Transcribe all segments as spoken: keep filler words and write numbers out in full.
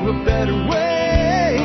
a better way.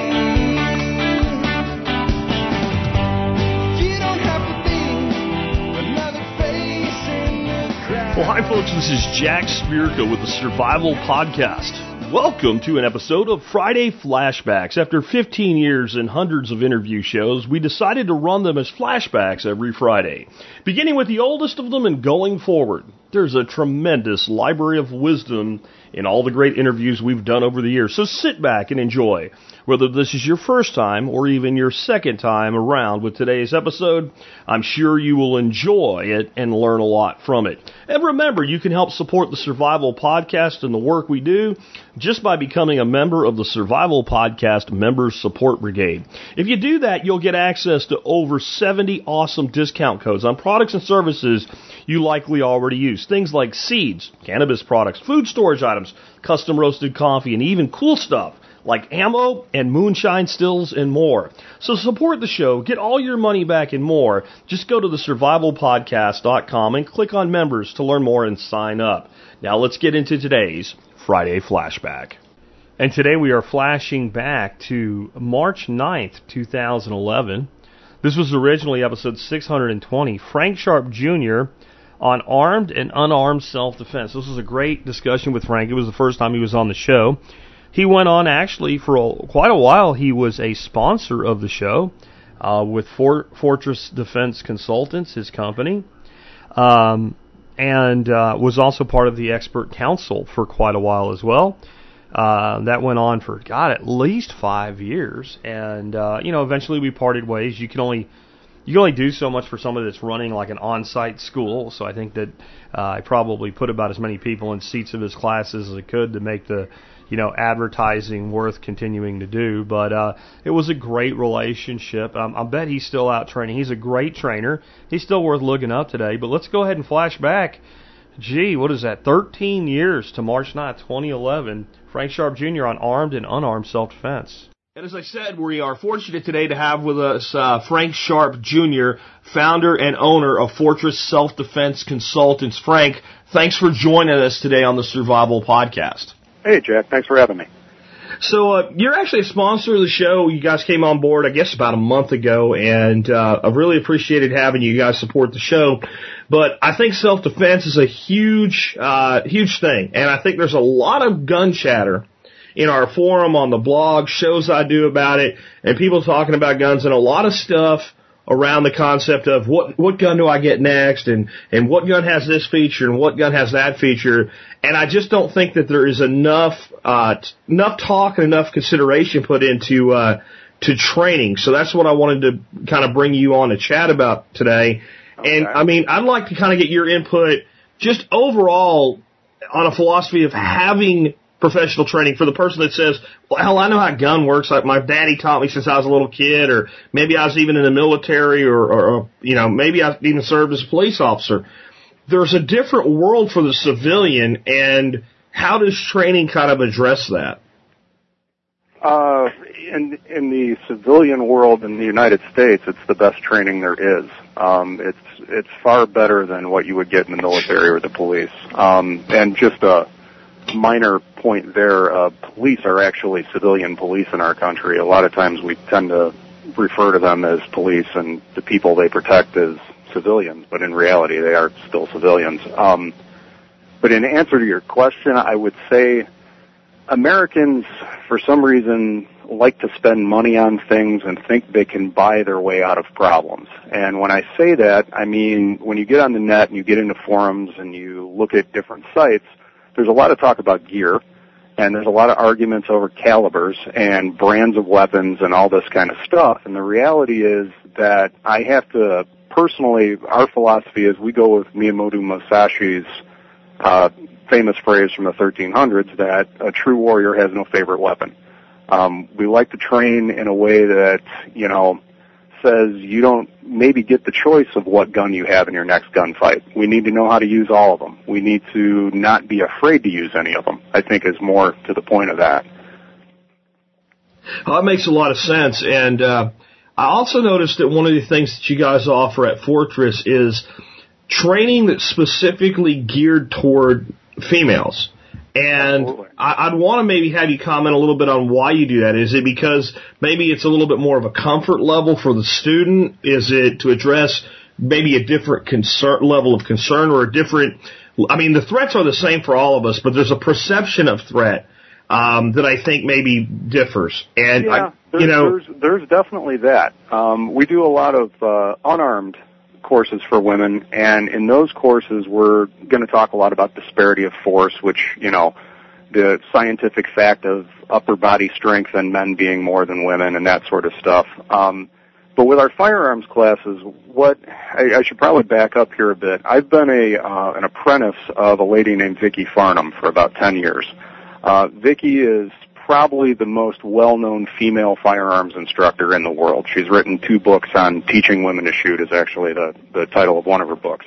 You don't have to be another face in the crowd. Well, hi, folks. This is Jack Spirko with the Survival Podcast. Welcome to an episode of Friday Flashbacks. After fifteen years and hundreds of interview shows, we decided to run them as flashbacks every Friday, beginning with the oldest of them and going forward. There's a tremendous library of wisdom in all the great interviews we've done over the years, so sit back and enjoy. Whether this is your first time or even your second time around with today's episode, I'm sure you will enjoy it and learn a lot from it. And remember, you can help support the Survival Podcast and the work we do just by becoming a member of the Survival Podcast Members Support Brigade. If you do that, you'll get access to over seventy awesome discount codes on products and services you likely already use. Things like seeds, cannabis products, food storage items, custom roasted coffee, and even cool stuff like ammo and moonshine stills and more. So support the show, get all your money back and more. Just go to the survival podcast dot com and click on members to learn more and sign up. Now let's get into today's Friday Flashback. And today we are flashing back to March ninth, two thousand eleven. This was originally episode six hundred twenty, Frank Sharp Junior on armed and unarmed self-defense. This was a great discussion with Frank. It was the first time he was on the show. He went on, actually, for a, quite a while. He was a sponsor of the show uh, with For- Fortress Defense Consultants, his company, um, and uh, was also part of the expert council for quite a while as well. Uh, that went on for, God, at least five years. And, uh, you know, eventually we parted ways. You can only... You can only do so much for somebody that's running like an on-site school, so I think that uh, I probably put about as many people in seats of his classes as I could to make the, you know, advertising worth continuing to do. But uh, it was a great relationship. Um, I bet he's still out training. He's a great trainer. He's still worth looking up today. But let's go ahead and flash back. Gee, what is that? thirteen years to March ninth, twenty eleven. Frank Sharp Junior on armed and unarmed self-defense. And as I said, we are fortunate today to have with us uh, Frank Sharp Junior, founder and owner of Fortress Self-Defense Consultants. Frank, thanks for joining us today on the Survival Podcast. Hey, Jack. Thanks for having me. So uh, you're actually a sponsor of the show. You guys came on board, I guess, about a month ago, and uh, I've really appreciated having you guys support the show. But I think self-defense is a huge, uh, huge thing, and I think there's a lot of gun chatter in our forum, on the blog, shows I do about it, and people talking about guns, and a lot of stuff around the concept of what what gun do I get next, and, and what gun has this feature, and what gun has that feature. And I just don't think that there is enough uh, t- enough talk and enough consideration put into uh, to training. So that's what I wanted to kind of bring you on to chat about today. Okay. And, I mean, I'd like to kind of get your input just overall on a philosophy of having professional training for the person that says, well, hell, I know how a gun works. Like my daddy taught me since I was a little kid, or maybe I was even in the military, or, or you know, maybe I even served as a police officer. There's a different world for the civilian, and how does training kind of address that? Uh, in in the civilian world in the United States, it's the best training there is. Um, it's it's far better than what you would get in the military or the police. Um, and just a minor point there, uh, police are actually civilian police in our country. A lot of times we tend to refer to them as police and the people they protect as civilians, but in reality they are still civilians. Um, but in answer to your question, I would say Americans, for some reason, like to spend money on things and think they can buy their way out of problems. And when I say that, I mean when you get on the net and you get into forums and you look at different sites, there's a lot of talk about gear, and there's a lot of arguments over calibers and brands of weapons and all this kind of stuff. And the reality is that I have to, personally, our philosophy is we go with Miyamoto Musashi's uh, famous phrase from the thirteen hundreds that a true warrior has no favorite weapon. Um, we like to train in a way that, you know, says you don't maybe get the choice of what gun you have in your next gunfight. We need to know how to use all of them. We need to not be afraid to use any of them, I think is more to the point of that. Well, that makes a lot of sense. And uh, I also noticed that one of the things that you guys offer at Fortress is training that's specifically geared toward females. And Absolutely. I, I'd want to maybe have you comment a little bit on why you do that. Is it because maybe it's a little bit more of a comfort level for the student? Is it to address maybe a different concern level of concern or a different, I mean, the threats are the same for all of us, but there's a perception of threat um, that I think maybe differs. And, yeah, I, you know, there's, there's definitely that. Um, we do a lot of uh, unarmed courses for women, and in those courses we're going to talk a lot about disparity of force, which, you know, the scientific fact of upper body strength and men being more than women and that sort of stuff. Um, but with our firearms classes, what I, I should probably back up here a bit. I've been a uh, an apprentice of a lady named Vicki Farnham for about ten years. Uh, Vicki is probably the most well-known female firearms instructor in the world. She's written two books on teaching women to shoot, is actually the, the title of one of her books.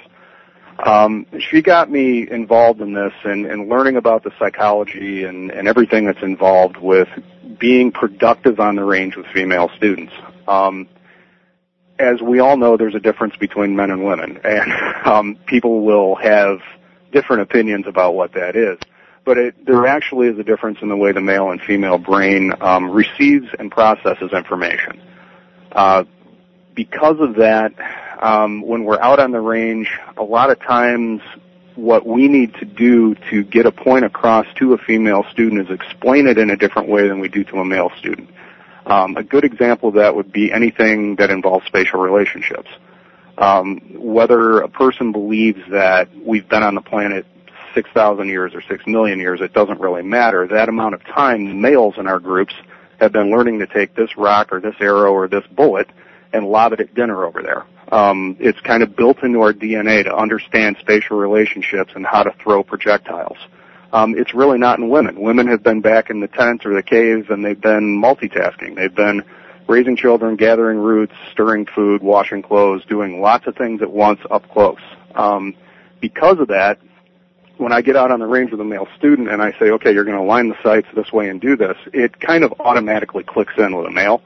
Um, she got me involved in this and, and learning about the psychology and, and everything that's involved with being productive on the range with female students. Um, as we all know, there's a difference between men and women, and um, people will have different opinions about what that is. But it, there actually is a difference in the way the male and female brain um, receives and processes information. Uh, because of that, um, when we're out on the range, a lot of times what we need to do to get a point across to a female student is explain it in a different way than we do to a male student. Um, a good example of that would be anything that involves spatial relationships. Um, whether a person believes that we've been on the planet six thousand years or six million years, it doesn't really matter. That amount of time, the males in our groups have been learning to take this rock or this arrow or this bullet and lob it at dinner over there. Um, it's kind of built into our D N A to understand spatial relationships and how to throw projectiles. Um, it's really not in women. Women have been back in the tent or the cave, and they've been multitasking. They've been raising children, gathering roots, stirring food, washing clothes, doing lots of things at once up close. Um, because of that, when I get out on the range with a male student and I say, okay, you're going to line the sights this way and do this, it kind of automatically clicks in with a male.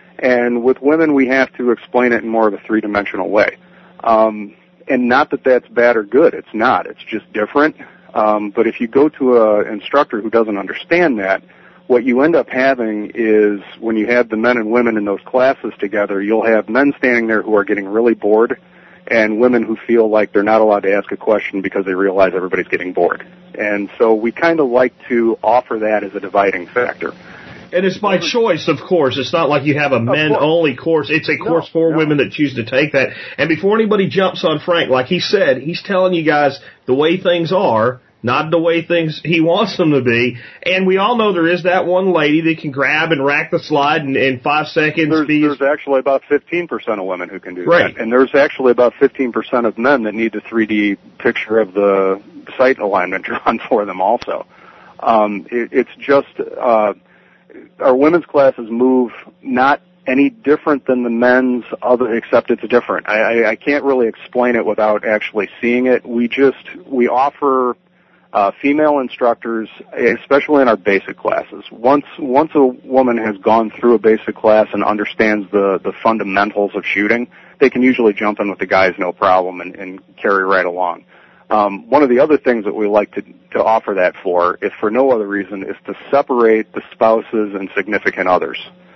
And with women, we have to explain it in more of a three-dimensional way. Um, and not that that's bad or good. It's not. It's just different. Um, but if you go to an instructor who doesn't understand that, what you end up having is when you have the men and women in those classes together, you'll have men standing there who are getting really bored and women who feel like they're not allowed to ask a question because they realize everybody's getting bored. And so we kind of like to offer that as a dividing factor. And it's by choice, of course. It's not like you have a men-only course. It's a course no, for no. women that choose to take that. And before anybody jumps on Frank, like he said, he's telling you guys the way things are, not the way things he wants them to be. And we all know there is that one lady that can grab and rack the slide in, in five seconds. There's, there's actually about fifteen percent of women who can do right. that. And there's actually about fifteen percent of men that need the three D picture of the sight alignment drawn for them also. Um, it, it's just... Uh, our women's classes move not any different than the men's, other except it's different. I, I, I can't really explain it without actually seeing it. We just we offer uh, female instructors, especially in our basic classes. Once once a woman has gone through a basic class and understands the the fundamentals of shooting, they can usually jump in with the guys no problem and, and carry right along. Um, one of the other things that we like to, to offer that for, if for no other reason, is to separate the spouses and significant others.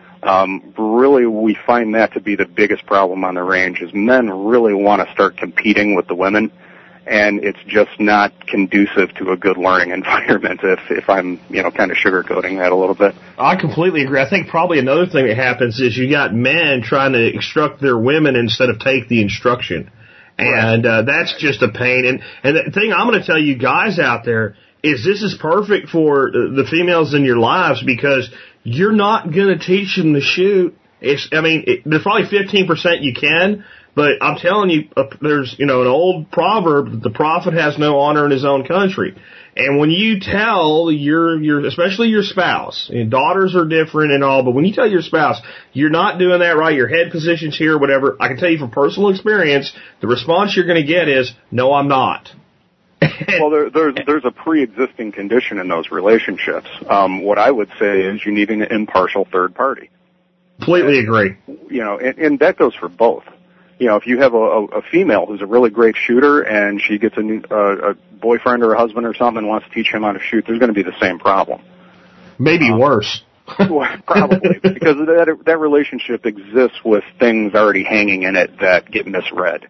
Um, really, we find that to be the biggest problem on the range, is men really want to start competing with the women, and it's just not conducive to a good learning environment if, if I'm, you know, kind of sugarcoating that a little bit. I completely agree. I think probably another thing that happens is you got men trying to instruct their women instead of take the instruction. And uh, that's just a pain. And, and the thing I'm going to tell you guys out there is this is perfect for the females in your lives because you're not going to teach them to shoot. It's, I mean, it, there's probably fifteen percent you can, but I'm telling you, uh, there's, you know, an old proverb that the prophet has no honor in his own country. And when you tell your, your, especially your spouse, and daughters are different and all, but when you tell your spouse, you're not doing that right, your head position's here, whatever, I can tell you from personal experience, the response you're going to get is, no, I'm not. Well, there, there's, there's a pre-existing condition in those relationships. Um, what I would say is you need an impartial third party. Completely agree. You know, and, and that goes for both. you know, if you have a, a, a female who's a really great shooter and she gets a, new, uh, a boyfriend or a husband or something and wants to teach him how to shoot, there's going to be the same problem. Maybe um, worse. Well, probably, because that that relationship exists with things already hanging in it that get misread.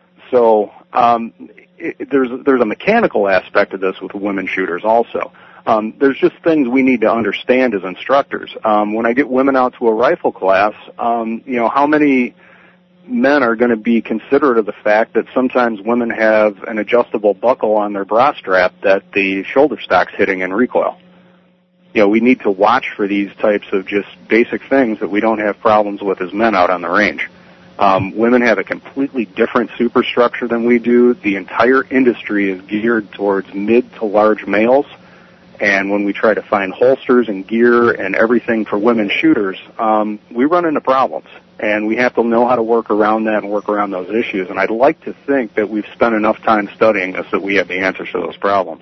So um, it, there's there's a mechanical aspect of this with women shooters also. Um, there's just things we need to understand as instructors. Um, when I get women out to a rifle class, um, you know, how many men are going to be considerate of the fact that sometimes women have an adjustable buckle on their bra strap that the shoulder stock's hitting in recoil? You know, we need to watch for these types of just basic things that we don't have problems with as men out on the range. Um, women have a completely different superstructure than we do. The entire industry is geared towards mid to large males, and when we try to find holsters and gear and everything for women shooters, um, we run into problems, and we have to know how to work around that and work around those issues. And I'd like to think that we've spent enough time studying this that we have the answers to those problems.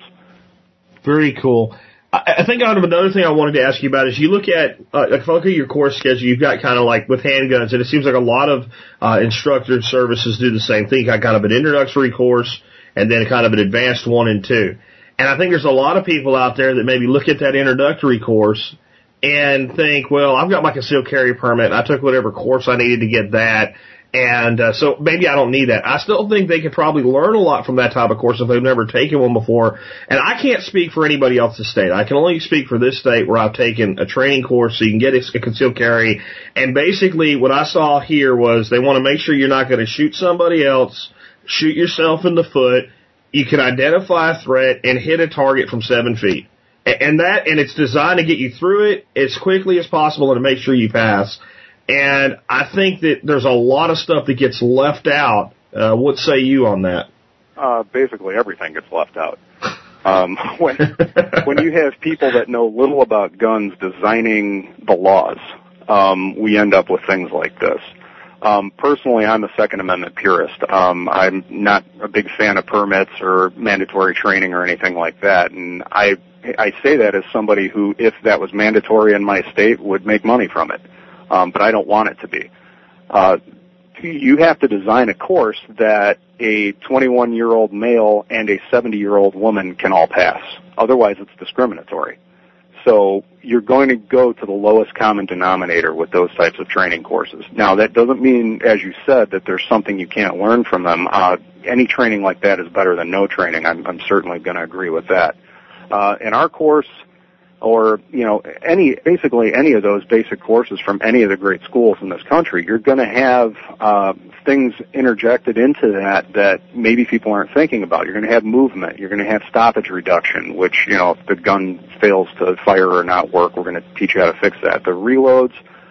Very cool. I think out of another thing I wanted to ask you about is you look at, uh, if I look at your course schedule, you've got kind of like with handguns, and it seems like a lot of uh, instructor services do the same thing. You got kind of an introductory course and then kind of an advanced one and two. And I think there's a lot of people out there that maybe look at that introductory course and think, well, I've got my concealed carry permit. I took whatever course I needed to get that. And uh, so maybe I don't need that. I still think they could probably learn a lot from that type of course if they've never taken one before. And I can't speak for anybody else's state. I can only speak for this state where I've taken a training course so you can get a concealed carry. And basically what I saw here was they want to make sure you're not going to shoot somebody else, shoot yourself in the foot. You can identify a threat and hit a target from seven feet. And that, and it's designed to get you through it as quickly as possible and to make sure you pass. And I think that there's a lot of stuff that gets left out. Uh, what say you on that? Uh, basically everything gets left out. Um, when, when you have people that know little about guns designing the laws, um, we end up with things like this. Um, personally, I'm a Second Amendment purist. Um, I'm not a big fan of permits or mandatory training or anything like that. And I, I say that as somebody who, if that was mandatory in my state, would make money from it. Um, but I don't want it to be. Uh, you have to design a course that a twenty-one-year-old male and a seventy-year-old woman can all pass. Otherwise, it's discriminatory. So you're going to go to the lowest common denominator with those types of training courses. Now, that doesn't mean, as you said, that there's something you can't learn from them. Uh, any training like that is better than no training. I'm, I'm certainly going to agree with that. Uh, in our course, or, you know, any, basically any of those basic courses from any of the great schools in this country, you're going to have uh, things interjected into that that maybe people aren't thinking about. You're going to have movement. You're going to have stoppage reduction, which, you know, if the gun fails to fire or not work, we're going to teach you how to fix that. The reloads,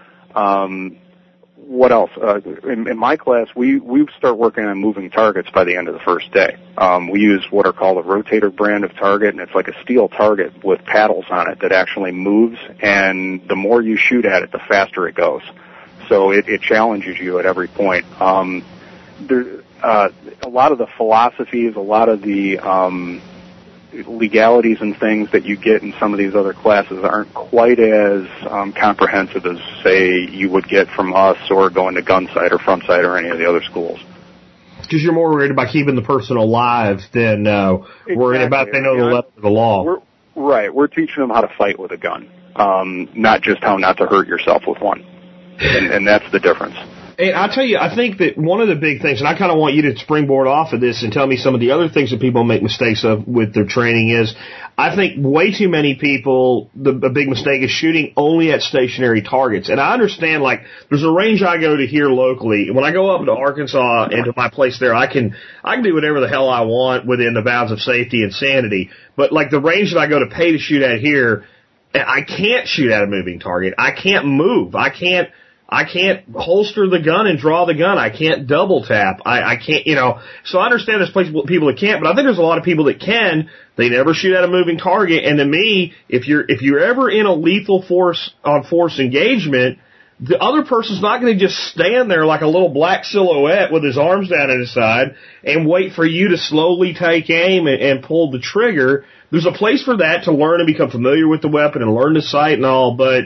um, what else? Uh, in, in my class, we, we start working on moving targets by the end of the first day. Um, we use what are called a rotator brand of target, and it's like a steel target with paddles on it that actually moves, and the more you shoot at it, the faster it goes. So it, it challenges you at every point. Um, there, uh, a lot of the philosophies, a lot of the um, legalities and things that you get in some of these other classes aren't quite as um, comprehensive as, say, you would get from us or going to Gunsight or Frontsight or any of the other schools. Because you're more worried about keeping the person alive than uh, exactly. worried about they know the letter of the law. We're, right. We're teaching them how to fight with a gun, um, not just how not to hurt yourself with one. And, and that's the difference. And I tell you, I think that one of the big things, and I kind of want you to springboard off of this and tell me some of the other things that people make mistakes of with their training is, I think way too many people, the, the big mistake is shooting only at stationary targets. And I understand, like, there's a range I go to here locally. When I go up to Arkansas and to my place there, I can, I can do whatever the hell I want within the bounds of safety and sanity. But, like, the range that I go to pay to shoot at here, I can't shoot at a moving target. I can't move. I can't. I can't holster the gun and draw the gun. I can't double tap. I, I can't, you know. So I understand there's people that can't, but I think there's a lot of people that can. They never shoot at a moving target. And to me, if you're if you're ever in a lethal force on force engagement, the other person's not going to just stand there like a little black silhouette with his arms down at his side and wait for you to slowly take aim and, and pull the trigger. There's a place for that to learn and become familiar with the weapon and learn the sight and all, but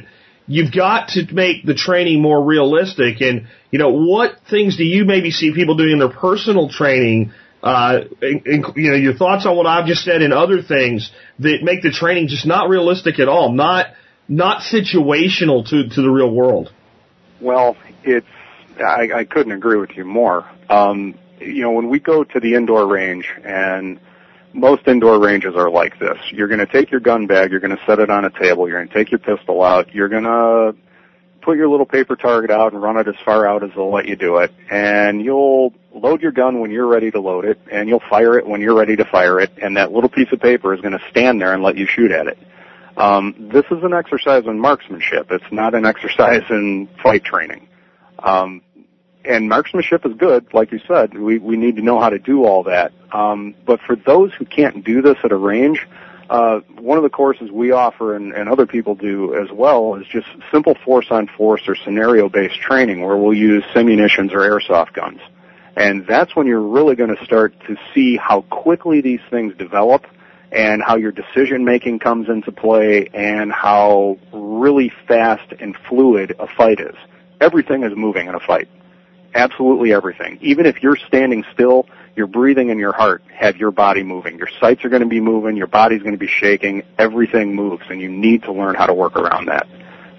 you've got to make the training more realistic. And, you know, what things do you maybe see people doing in their personal training, uh, in, in, you know, your thoughts on what I've just said and other things that make the training just not realistic at all, not not situational to, to the real world? Well, it's, I, I couldn't agree with you more. Um, you know, when we go to the indoor range, and most indoor ranges are like this, you're going to take your gun bag, you're going to set it on a table, you're going to take your pistol out, you're going to put your little paper target out and run it as far out as they'll let you do it, and you'll load your gun when you're ready to load it, and you'll fire it when you're ready to fire it, and that little piece of paper is going to stand there and let you shoot at it. Um, this is an exercise in marksmanship. It's not an exercise in fight training. Um, and marksmanship is good, like you said. We, we need to know how to do all that. Um, but for those who can't do this at a range, uh, one of the courses we offer, and, and other people do as well, is just simple force-on-force or scenario-based training where we'll use simunitions or airsoft guns. And that's when you're really going to start to see how quickly these things develop and how your decision-making comes into play and how really fast and fluid a fight is. Everything is moving in a fight. Absolutely everything. Even if you're standing still, your breathing and your heart have your body moving. Your sights are going to be moving. Your body's going to be shaking. Everything moves, and you need to learn how to work around that.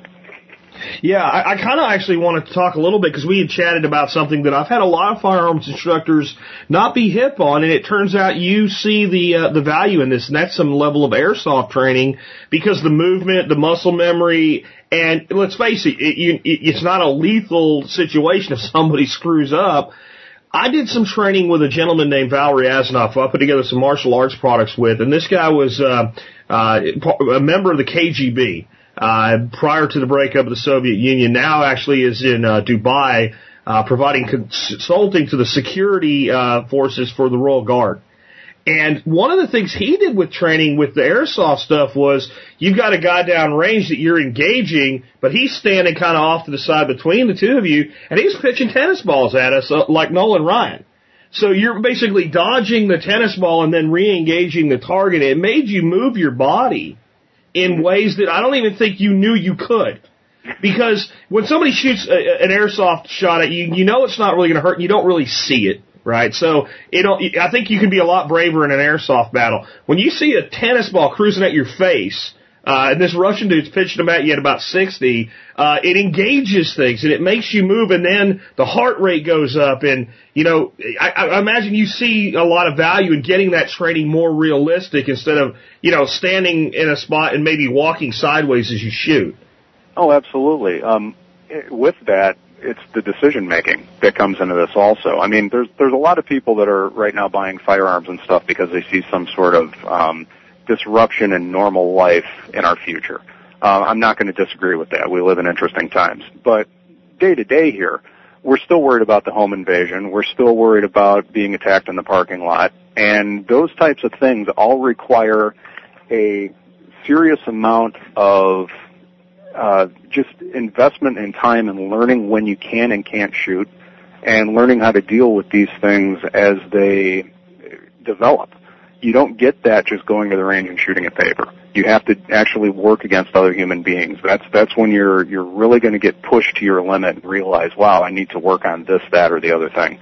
Yeah, I, I kind of actually wanted to talk a little bit because we had chatted about something that I've had a lot of firearms instructors not be hip on, and it turns out you see the uh, the value in this, and that's some level of airsoft training because the movement, the muscle memory, and let's face it, it, you, it it's not a lethal situation if somebody screws up. I did some training with a gentleman named Valery Asanoff who I put together some martial arts products with, and this guy was uh, uh, a member of the K G B. Uh, prior to the breakup of the Soviet Union, now actually is in uh, Dubai, uh, providing consulting to the security uh, forces for the Royal Guard. And one of the things he did with training with the airsoft stuff was you've got a guy down range that you're engaging, but he's standing kind of off to the side between the two of you, and he's pitching tennis balls at us uh, like Nolan Ryan. So you're basically dodging the tennis ball and then re-engaging the target. It made you move your body in ways that I don't even think you knew you could. Because when somebody shoots a, an airsoft shot at you, you know it's not really going to hurt, and you don't really see it, right? So it don't, I think you can be a lot braver in an airsoft battle. When you see a tennis ball cruising at your face, uh, and this Russian dude's pitching them at you at about sixty, uh, it engages things, and it makes you move, and then the heart rate goes up, and, you know, I, I imagine you see a lot of value in getting that training more realistic instead of, you know, standing in a spot and maybe walking sideways as you shoot. Oh, absolutely. Um, with that, it's the decision-making that comes into this also. I mean, there's there's a lot of people that are right now buying firearms and stuff because they see some sort of um, disruption in normal life in our future. Uh, I'm not going to disagree with that. We live in interesting times. But day-to-day here, we're still worried about the home invasion. We're still worried about being attacked in the parking lot. And those types of things all require a serious amount of uh, just investment in time and learning when you can and can't shoot and learning how to deal with these things as they develop. You don't get that just going to the range and shooting a paper. You have to actually work against other human beings. That's that's when you're you're really going to get pushed to your limit and realize, wow, I need to work on this, that, or the other thing.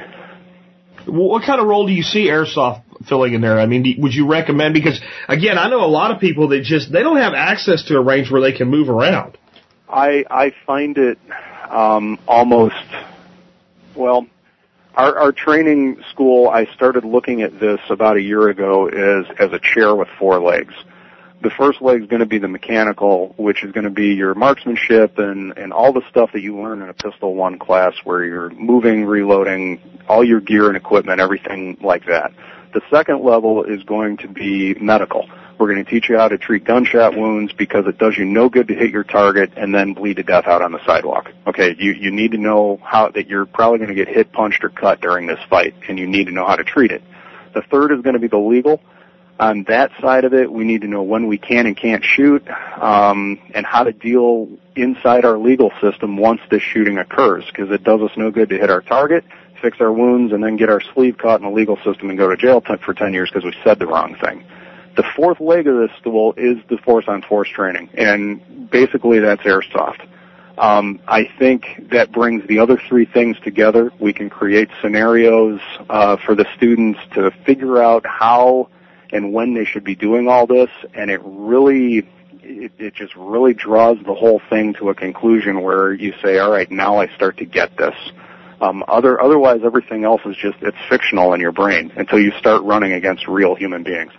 What kind of role do you see airsoft filling in there? I mean, would you recommend? Because again, I know a lot of people that just they don't have access to a range where they can move around. I I find it um, almost well. Our, our training school, I started looking at this about a year ago as, as a chair with four legs. The first leg is going to be the mechanical, which is going to be your marksmanship and, and all the stuff that you learn in a Pistol One class where you're moving, reloading, all your gear and equipment, everything like that. The second level is going to be medical. We're going to teach you how to treat gunshot wounds because it does you no good to hit your target and then bleed to death out on the sidewalk. Okay, you, you need to know how that you're probably going to get hit, punched, or cut during this fight, and you need to know how to treat it. The third is going to be the legal. On that side of it, we need to know when we can and can't shoot um, and how to deal inside our legal system once this shooting occurs because it does us no good to hit our target, fix our wounds, and then get our sleeve caught in the legal system and go to jail t- for ten years because we said the wrong thing. The fourth leg of this stool is the force-on-force training, and basically that's airsoft. Um, I think that brings the other three things together. We can create scenarios uh, for the students to figure out how and when they should be doing all this, and it really, it, it just really draws the whole thing to a conclusion where you say, all right, now I start to get this. Um, other, otherwise, everything else is just, it's fictional in your brain until you start running against real human beings.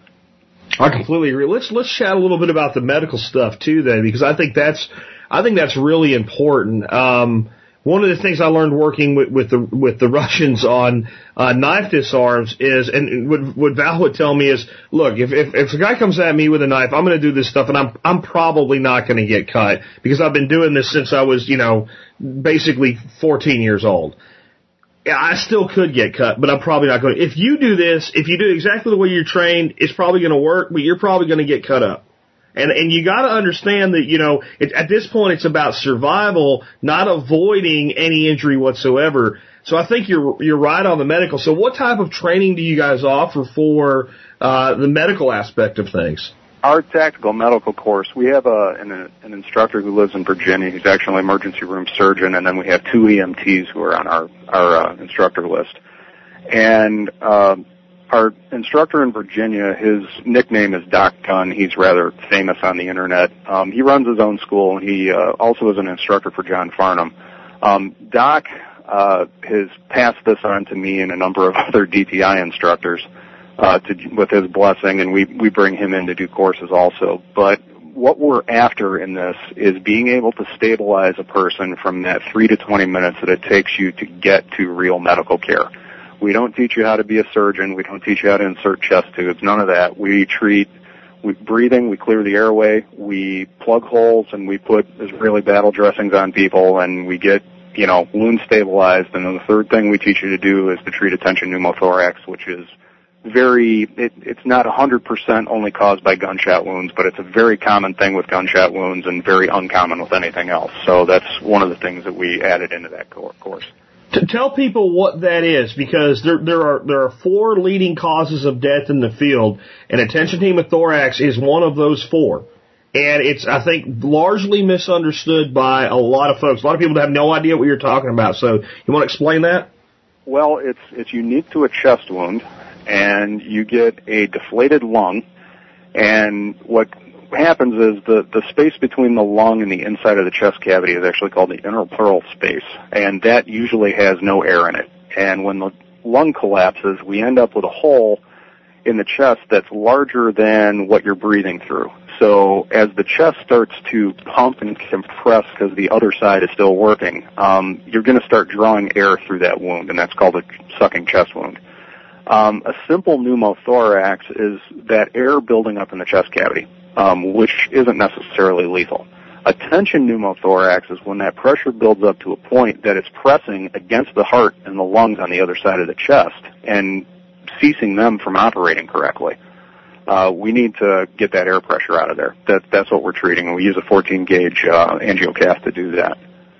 I completely agree. Let's let's chat a little bit about the medical stuff too, then, because I think that's I think that's really important. Um, one of the things I learned working with, with the with the Russians on uh, knife disarms is, and what, what Val would tell me is, look, if, if if a guy comes at me with a knife, I'm going to do this stuff, and I'm I'm probably not going to get cut because I've been doing this since I was, you know, basically fourteen years old. Yeah, I still could get cut, but I'm probably not going to. If you do this, if you do exactly the way you're trained, it's probably going to work, but you're probably going to get cut up. And and you got to understand that, you know, it, at this point it's about survival, not avoiding any injury whatsoever. So I think you're you're right on the medical. So what type of training do you guys offer for uh, the medical aspect of things? Our tactical medical course, we have a, an, an instructor who lives in Virginia. He's actually an emergency room surgeon, and then we have two E M Ts who are on our, our uh, instructor list. And uh, our instructor in Virginia, his nickname is Doc Gunn. He's rather famous on the Internet. Um, he runs his own school, and he uh, also is an instructor for John Farnham. Um, Doc uh, has passed this on to me and a number of other D T I instructors. Uh, to, with his blessing, and we, we bring him in to do courses also. But what we're after in this is being able to stabilize a person from that three to twenty minutes that it takes you to get to real medical care. We don't teach you how to be a surgeon. We don't teach you how to insert chest tubes. None of that. We treat with breathing. We clear the airway. We plug holes, and we put Israeli battle dressings on people, and we get, you know, wounds stabilized. And then the third thing we teach you to do is to treat a tension pneumothorax, which is very, it, it's not one hundred percent only caused by gunshot wounds, but it's a very common thing with gunshot wounds and very uncommon with anything else. So that's one of the things that we added into that course. To tell people what that is, because there there are there are four leading causes of death in the field, and a tension pneumothorax is one of those four. And it's, I think, largely misunderstood by a lot of folks. A lot of people have no idea what you're talking about. So you want to explain that? Well, it's it's unique to a chest wound. And you get a deflated lung, and what happens is the, the space between the lung and the inside of the chest cavity is actually called the interpleural space, and that usually has no air in it. And when the lung collapses, we end up with a hole in the chest that's larger than what you're breathing through. So as the chest starts to pump and compress because the other side is still working, um, you're going to start drawing air through that wound, and that's called a sucking chest wound. Um, a simple pneumothorax is that air building up in the chest cavity, um, which isn't necessarily lethal. A tension pneumothorax is when that pressure builds up to a point that it's pressing against the heart and the lungs on the other side of the chest and ceasing them from operating correctly. Uh, we need to get that air pressure out of there. That, that's what we're treating, and we use a fourteen gauge uh, angiocath to do that.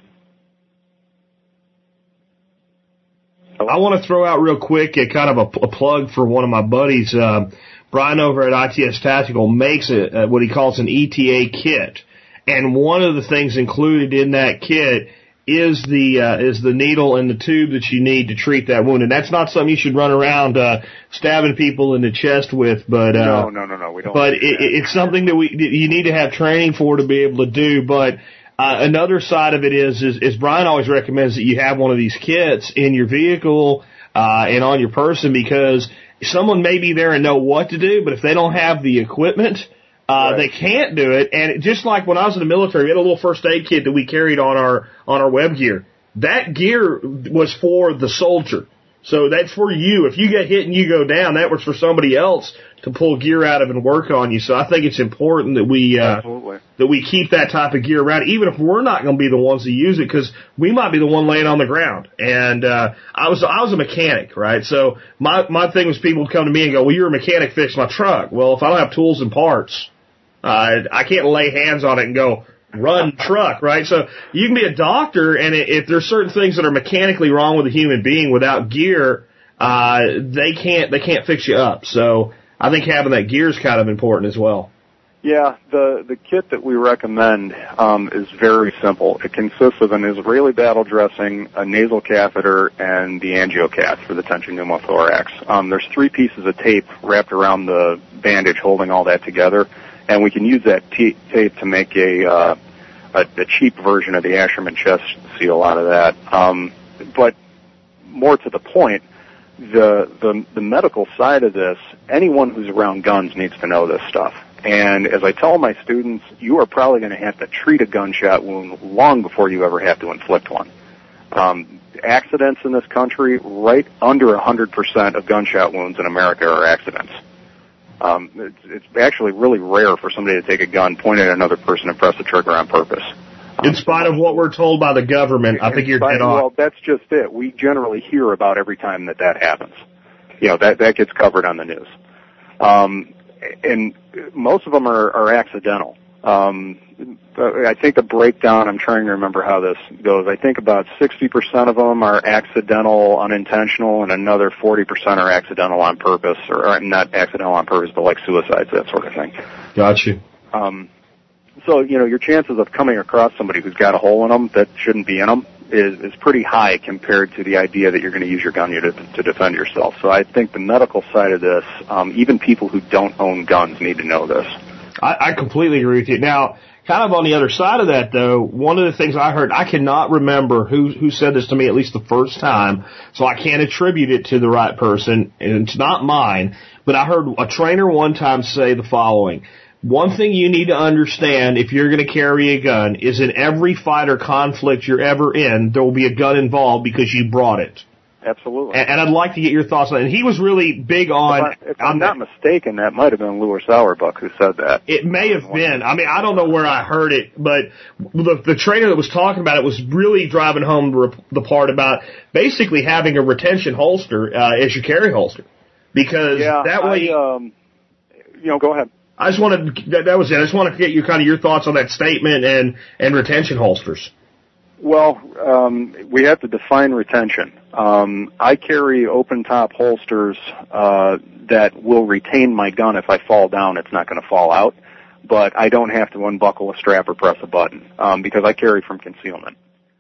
I want to throw out real quick a kind of a, a plug for one of my buddies. Uh, Brian over at I T S Tactical makes a, uh, what he calls an E T A kit, and one of the things included in that kit is the uh, is the needle and the tube that you need to treat that wound. And that's not something you should run around uh, stabbing people in the chest with. But uh, no, no, no, no, we don't. But it, it's something that we that you need to have training for to be able to do. But Uh, another side of it is, is, is Brian always recommends that you have one of these kits in your vehicle, uh, and on your person, because someone may be there and know what to do, but if they don't have the equipment, uh, right. they can't do it. And just like when I was in the military, we had a little first aid kit that we carried on our, on our web gear. That gear was for the soldier. So that's for you. If you get hit and you go down, that was for somebody else to pull gear out of and work on you. So I think it's important that we uh, that we keep that type of gear around, even if we're not going to be the ones to use it, because we might be the one laying on the ground. And uh, I was I was a mechanic, right? So my my thing was people would come to me and go, "Well, you're a mechanic, fix my truck." Well, if I don't have tools and parts, uh, I can't lay hands on it and go, run truck, right? So you can be a doctor, and if there's certain things that are mechanically wrong with a human being without gear, uh, they can't they can't fix you up. So I think having that gear is kind of important as well. Yeah, the, the kit that we recommend um, is very simple. It consists of an Israeli battle dressing, a nasal catheter, and the angiocath for the tension pneumothorax. Um, there's three pieces of tape wrapped around the bandage holding all that together, and we can use that t- tape to make a, uh, a a cheap version of the Asherman chest seal out of that. Um, but more to the point, the, the the medical side of this, anyone who's around guns needs to know this stuff. And as I tell my students, you are probably going to have to treat a gunshot wound long before you ever have to inflict one. Um, accidents in this country, right under one hundred percent of gunshot wounds in America are accidents. Um, it's, it's actually really rare for somebody to take a gun, point it at another person, and press the trigger on purpose. Um, in spite of what we're told by the government, I think you're dead on. Well, that's just it. We generally hear about every time that that happens. You know, that, that gets covered on the news. Um, and most of them are, are accidental. Um, I think the breakdown, I'm trying to remember how this goes. I think about sixty percent of them are accidental, unintentional, and another forty percent are accidental on purpose, or not accidental on purpose, but like suicides, that sort of thing. Gotcha. Um, so, you know, your chances of coming across somebody who's got a hole in them that shouldn't be in them is, is pretty high compared to the idea that you're going to use your gun to, to defend yourself. So I think the medical side of this, um, even people who don't own guns need to know this. I, I completely agree with you. Now, kind of on the other side of that, though, one of the things I heard, I cannot remember who who said this to me at least the first time, so I can't attribute it to the right person, and it's not mine, but I heard a trainer one time say the following: one thing you need to understand if you're going to carry a gun is in every fight or conflict you're ever in, there will be a gun involved because you brought it. Absolutely. And, and I'd like to get your thoughts on it. And he was really big on... If, I, if I'm not mistaken, that might have been Lewis Auerbach who said that. It may have been. I mean, I don't know where I heard it, but the, the trainer that was talking about it was really driving home the, the part about basically having a retention holster uh, as your carry holster. Because yeah, that way... I, um, you know, go ahead. I just wanted... That, that was it. I just wanted to get you kind of your thoughts on that statement and, and retention holsters. Well, um, we have to define retention. Um, I carry open-top holsters uh, that will retain my gun. If I fall down, it's not going to fall out. But I don't have to unbuckle a strap or press a button um, because I carry from concealment.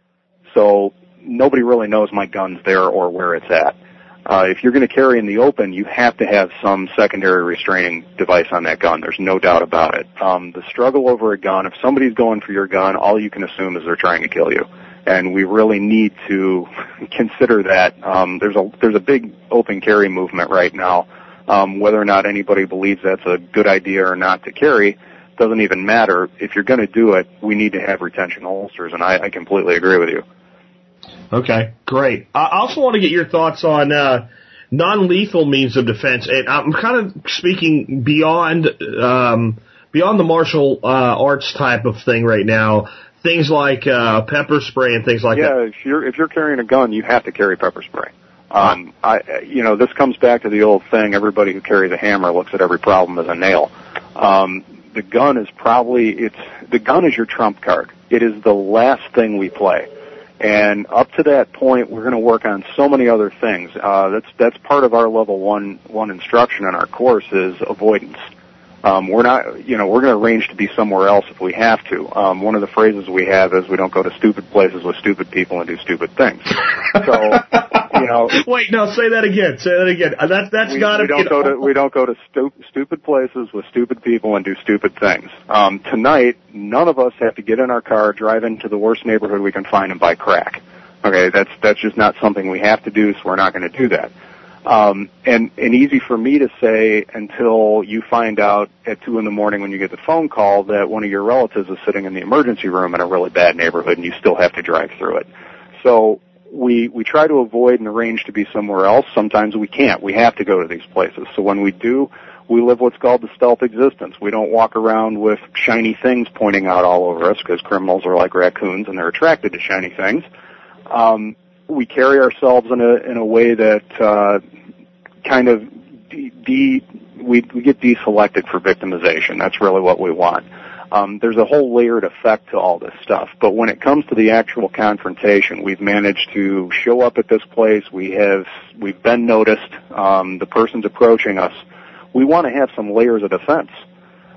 So nobody really knows my gun's there or where it's at. Uh, if you're going to carry in the open, you have to have some secondary restraining device on that gun. There's no doubt about it. Um, the struggle over a gun, if somebody's going for your gun, all you can assume is they're trying to kill you. And we really need to consider that. Um, there's a there's a big open carry movement right now. Um, whether or not anybody believes that's a good idea or not to carry doesn't even matter. If you're going to do it, we need to have retention holsters, and I, I completely agree with you. Okay, great. I also want to get your thoughts on uh, non-lethal means of defense, and I'm kind of speaking beyond um, beyond the martial uh, arts type of thing right now. Things like uh, pepper spray and things like yeah, that. Yeah, if you're if you're carrying a gun, you have to carry pepper spray. Um, I, you know, this comes back to the old thing. Everybody who carries a hammer looks at every problem as a nail. Um, the gun is probably it's the gun is your trump card. It is the last thing we play. And up to that point, we're going to work on so many other things. Uh, that's that's part of our level one one instruction in our course is avoidance. Um, we're not, you know, we're going to arrange to be somewhere else if we have to. Um, one of the phrases we have is we don't go to stupid places with stupid people and do stupid things. So, you know. Wait, no, say that again. Say that again. That's that's got to be. We don't go to we don't go to stu- stupid places with stupid people and do stupid things. Um, tonight, none of us have to get in our car, drive into the worst neighborhood we can find, and buy crack. Okay, that's that's just not something we have to do, so we're not going to do that. Um, and, and easy for me to say until you find out at two in the morning when you get the phone call that one of your relatives is sitting in the emergency room in a really bad neighborhood and you still have to drive through it. So we, we try to avoid and arrange to be somewhere else. Sometimes we can't. We have to go to these places. So when we do, we live what's called the stealth existence. We don't walk around with shiny things pointing out all over us because criminals are like raccoons and they're attracted to shiny things. Um, we carry ourselves in a in a way that uh, kind of de, de we we get deselected for victimization. That's really what we want. Um, there's a whole layered effect to all this stuff, but when it comes to the actual confrontation, we've managed to show up at this place. We have we've been noticed. Um, the person's approaching us. We want to have some layers of defense.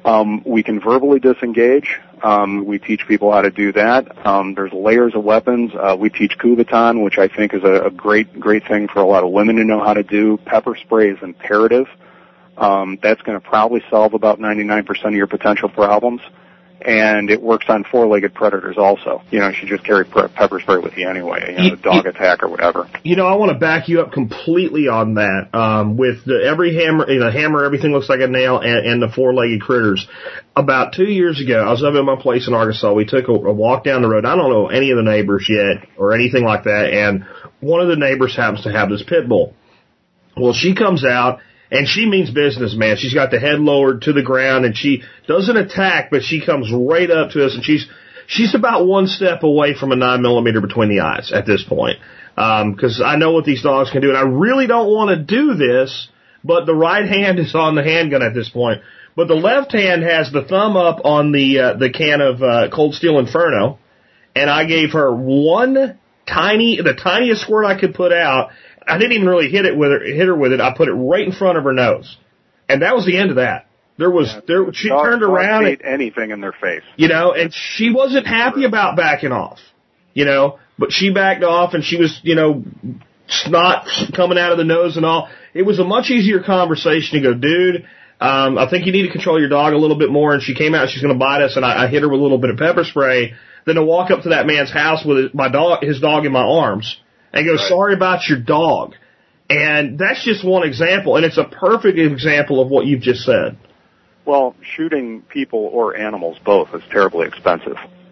Um, we can verbally disengage. Um, we teach people how to do that. Um, there's layers of weapons. Uh, we teach Kubotan, which I think is a, a great, great thing for a lot of women to know how to do. Pepper spray is imperative. Um, that's going to probably solve about ninety-nine percent of your potential problems. And it works on four-legged predators also. You know, you should just carry pre- pepper spray with you anyway, you know, the dog attack or whatever. You know, I want to back you up completely on that. Um, with the, every hammer, you know, hammer, everything looks like a nail, and, and the four-legged critters. About two years ago, I was up at my place in Arkansas. We took a, a walk down the road. I don't know any of the neighbors yet or anything like that, and one of the neighbors happens to have this pit bull. Well, she comes out. And she means business, man. She's got the head lowered to the ground, and she doesn't attack, but she comes right up to us, and she's she's about one step away from a nine millimeter between the eyes at this point. Because um, I know what these dogs can do, and I really don't want to do this, but the right hand is on the handgun at this point. But the left hand has the thumb up on the uh, the can of uh, Cold Steel Inferno, and I gave her one tiny, the tiniest squirt I could put out. I didn't even really hit it with her, hit her with it. I put it right in front of her nose, and that was the end of that. There was yeah, there. She dogs, turned around dogs hate and anything in their face, you know, and she wasn't happy about backing off, you know. But she backed off, and she was, you know, snot coming out of the nose and all. It was a much easier conversation to go, dude. Um, I think you need to control your dog a little bit more. And she came out, she's going to bite us, and I, I hit her with a little bit of pepper spray. Then to walk up to that man's house with my dog, his dog in my arms. And go, right. Sorry about your dog. And that's just one example, and it's a perfect example of what you've just said. Well, shooting people or animals both is terribly expensive.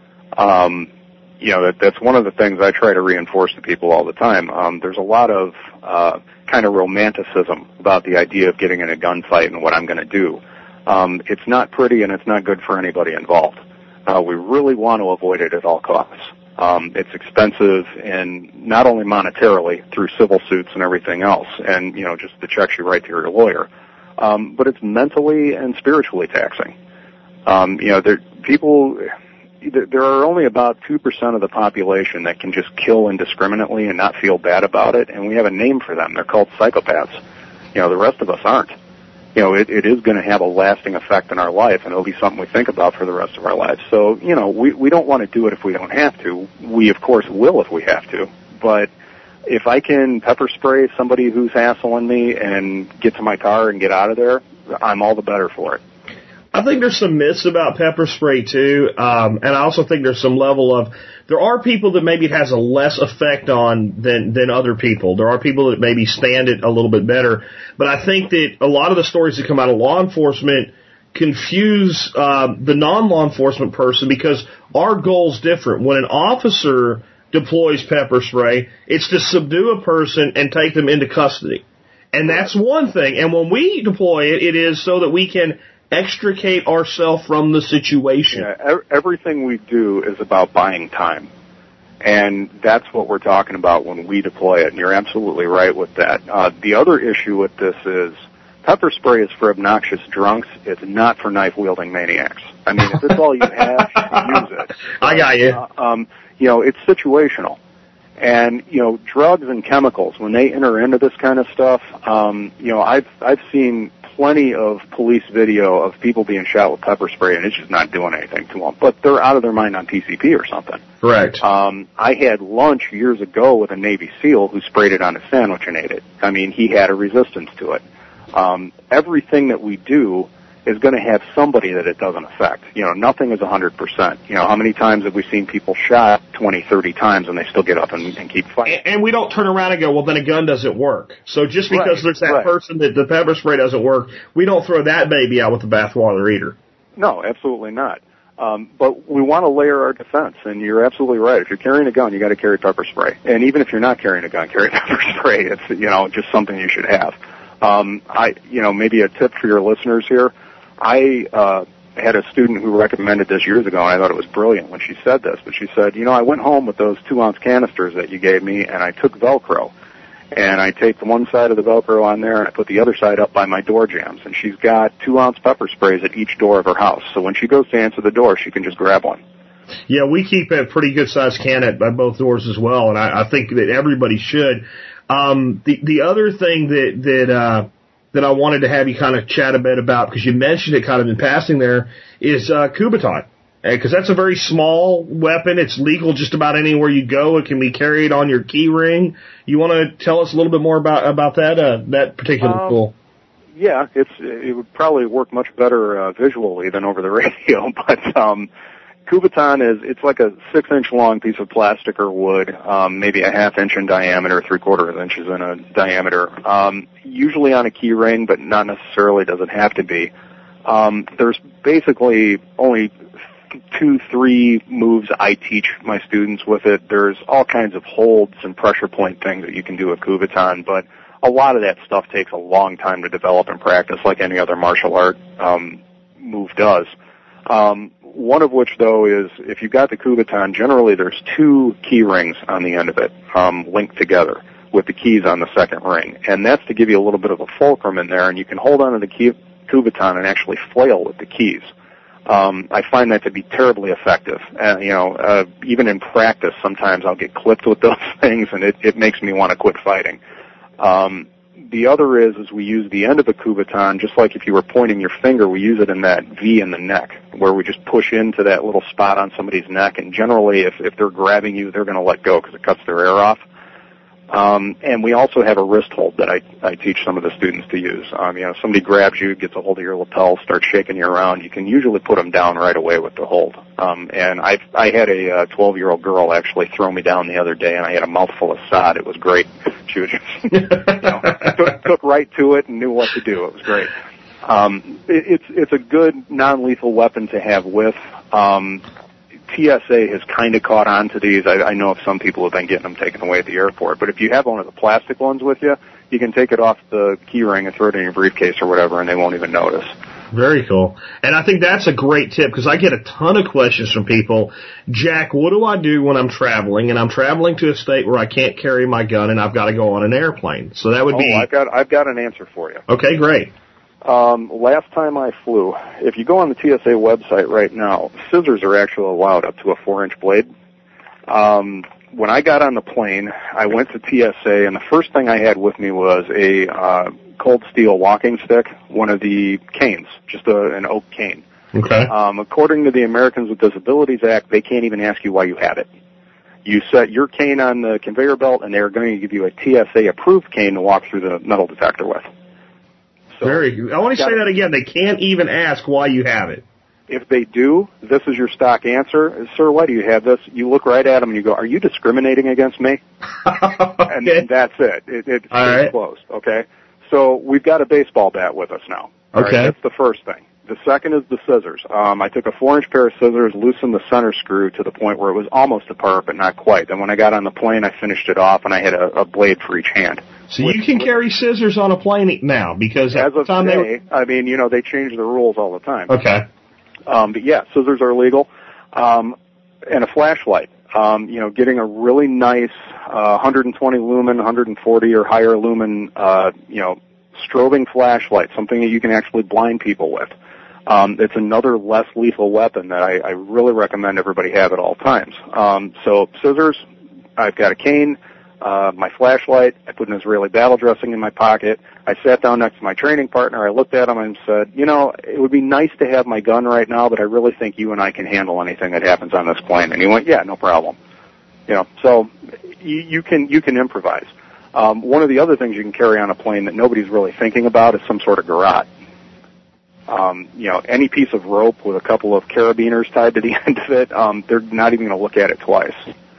Um, you know, that, that's one of the things I try to reinforce to people all the time. Um, there's a lot of uh, kind of romanticism about the idea of getting in a gunfight and what I'm going to do. Um, it's not pretty, and it's not good for anybody involved. Uh, we really want to avoid it at all costs. Um, it's expensive, and not only monetarily through civil suits and everything else, and you know, just the checks you write to your lawyer, um, but it's mentally and spiritually taxing. Um, you know, there people. There are only about two percent of the population that can just kill indiscriminately and not feel bad about it, and we have a name for them. They're called psychopaths. You know, the rest of us aren't. You know, it, it is going to have a lasting effect in our life, and it'll be something we think about for the rest of our lives. So, you know, we, we don't want to do it if we don't have to. We, of course, will if we have to. But if I can pepper spray somebody who's hassling me and get to my car and get out of there, I'm all the better for it. I think there's some myths about pepper spray, too, um, and I also think there's some level of, there are people that maybe it has a less effect on than, than other people. There are people that maybe stand it a little bit better, but I think that a lot of the stories that come out of law enforcement confuse uh, the non-law enforcement person because our goal's different. When an officer deploys pepper spray, it's to subdue a person and take them into custody, and that's one thing. And when we deploy it, it is so that we can extricate ourselves from the situation. Yeah, everything we do is about buying time. And that's what we're talking about when we deploy it. And you're absolutely right with that. Uh, the other issue with this is pepper spray is for obnoxious drunks. It's not for knife-wielding maniacs. I mean, if it's all you have, you can use it. I got you. Uh, um, you know, it's situational. And, you know, drugs and chemicals, when they enter into this kind of stuff, um, you know, I've, I've seen plenty of police video of people being shot with pepper spray, and it's just not doing anything to them. But they're out of their mind on P C P or something. Correct. Um, I had lunch years ago with a Navy SEAL who sprayed it on a sandwich and ate it. I mean, he had a resistance to it. Um, everything that we do is going to have somebody that it doesn't affect. You know, nothing is one hundred percent. You know, how many times have we seen people shot twenty, thirty times and they still get up and, and keep fighting? And, and we don't turn around and go, well, then a gun doesn't work. So just because right, there's that right. person that the pepper spray doesn't work, we don't throw that baby out with the bathwater either. No, absolutely not. Um, but we want to layer our defense, and you're absolutely right. If you're carrying a gun, you got to carry pepper spray. And even if you're not carrying a gun, carry pepper spray. It's, you know, just something you should have. Um, I, you know, maybe a tip for your listeners here. I uh, had a student who recommended this years ago, and I thought it was brilliant when she said this. But she said, you know, I went home with those two-ounce canisters that you gave me, and I took Velcro. And I taped one side of the Velcro on there, and I put the other side up by my door jambs. And she's got two-ounce pepper sprays at each door of her house. So when she goes to answer the door, she can just grab one. Yeah, we keep a pretty good-sized can at by both doors as well, and I, I think that everybody should. Um, the the other thing that that uh, that I wanted to have you kind of chat a bit about, because you mentioned it kind of in passing there, is uh, Kubotan. Because that's a very small weapon. It's legal just about anywhere you go. It can be carried on your key ring. You want to tell us a little bit more about about that uh, that particular um, tool? Yeah, it's it would probably work much better uh, visually than over the radio. But um, Kubotan is it's like a six-inch long piece of plastic or wood, um, maybe a half inch in diameter, three-quarters of inches in a diameter. Um, usually on a key ring, but not necessarily does it have to be. Um, there's basically only two, three moves I teach my students with it. There's all kinds of holds and pressure point things that you can do with Kubotan, but a lot of that stuff takes a long time to develop and practice, like any other martial art um, move does. Um, one of which, though, is if you've got the Kubotan, generally there's two key rings on the end of it um, linked together with the keys on the second ring, and that's to give you a little bit of a fulcrum in there, and you can hold onto the key, Kubotan and actually flail with the keys. Um, I find that to be terribly effective. Uh, you know, uh, even in practice, sometimes I'll get clipped with those things, and it, it makes me want to quit fighting. Um, the other is, is we use the end of the Kubotan, just like if you were pointing your finger, we use it in that V in the neck, where we just push into that little spot on somebody's neck, and generally, if, if they're grabbing you, they're going to let go because it cuts their air off. Um, and we also have a wrist hold that I, I teach some of the students to use. Um, you know, somebody grabs you, gets a hold of your lapel, starts shaking you around. You can usually put them down right away with the hold. Um, and I I had a uh, twelve-year-old girl actually throw me down the other day, and I had a mouthful of sod. It was great. She was just, you know, took, took right to it and knew what to do. It was great. Um, it, it's it's a good non-lethal weapon to have with. Um, T S A has kind of caught on to these. I, I know of some people have been getting them taken away at the airport. But if you have one of the plastic ones with you, you can take it off the key ring and throw it in your briefcase or whatever, and they won't even notice. Very cool. And I think that's a great tip, because I get a ton of questions from people. Jack, what do I do when I'm traveling, and I'm traveling to a state where I can't carry my gun and I've got to go on an airplane? So that would oh, be... I've got, I've got an answer for you. Okay, great. Um, last time I flew, if you go on the T S A website right now, scissors are actually allowed up to a four-inch blade. Um, when I got on the plane, I went to T S A, and the first thing I had with me was a uh, cold steel walking stick, one of the canes, just a, an oak cane. Okay. Um, according to the Americans with Disabilities Act, they can't even ask you why you have it. You set your cane on the conveyor belt, and they're going to give you a T S A-approved cane to walk through the metal detector with. So, Very. I want to say that again. They can't even ask why you have it. If they do, this is your stock answer. Sir, why do you have this? You look right at them and you go, are you discriminating against me? Okay. And, and that's it. It, it's all right. closed, okay? So we've got a baseball bat with us now. All okay. Right? That's the first thing. The second is the scissors. Um, I took a four-inch pair of scissors, loosened the center screw to the point where it was almost apart, but not quite. Then when I got on the plane, I finished it off, and I had a, a blade for each hand. So With, you can carry scissors on a plane now, because as at the of time today, they were... I mean, you know, they change the rules all the time. Okay. Um, but yeah, scissors are legal. Um, and a flashlight. Um, you know, getting a really nice uh, one hundred twenty lumen, one hundred forty or higher lumen, uh, you know, strobing flashlight, something that you can actually blind people with. Um, it's another less lethal weapon that I, I really recommend everybody have at all times. Um, so scissors, I've got a cane, uh, my flashlight, I put an Israeli battle dressing in my pocket. I sat down next to my training partner, I looked at him and said, you know, it would be nice to have my gun right now, but I really think you and I can handle anything that happens on this plane. And he went, yeah, no problem. You know, so you, you can, you can improvise. Um, one of the other things you can carry on a plane that nobody's really thinking about is some sort of garrote. Um, you know, any piece of rope with a couple of carabiners tied to the end of it, um, they're not even going to look at it twice.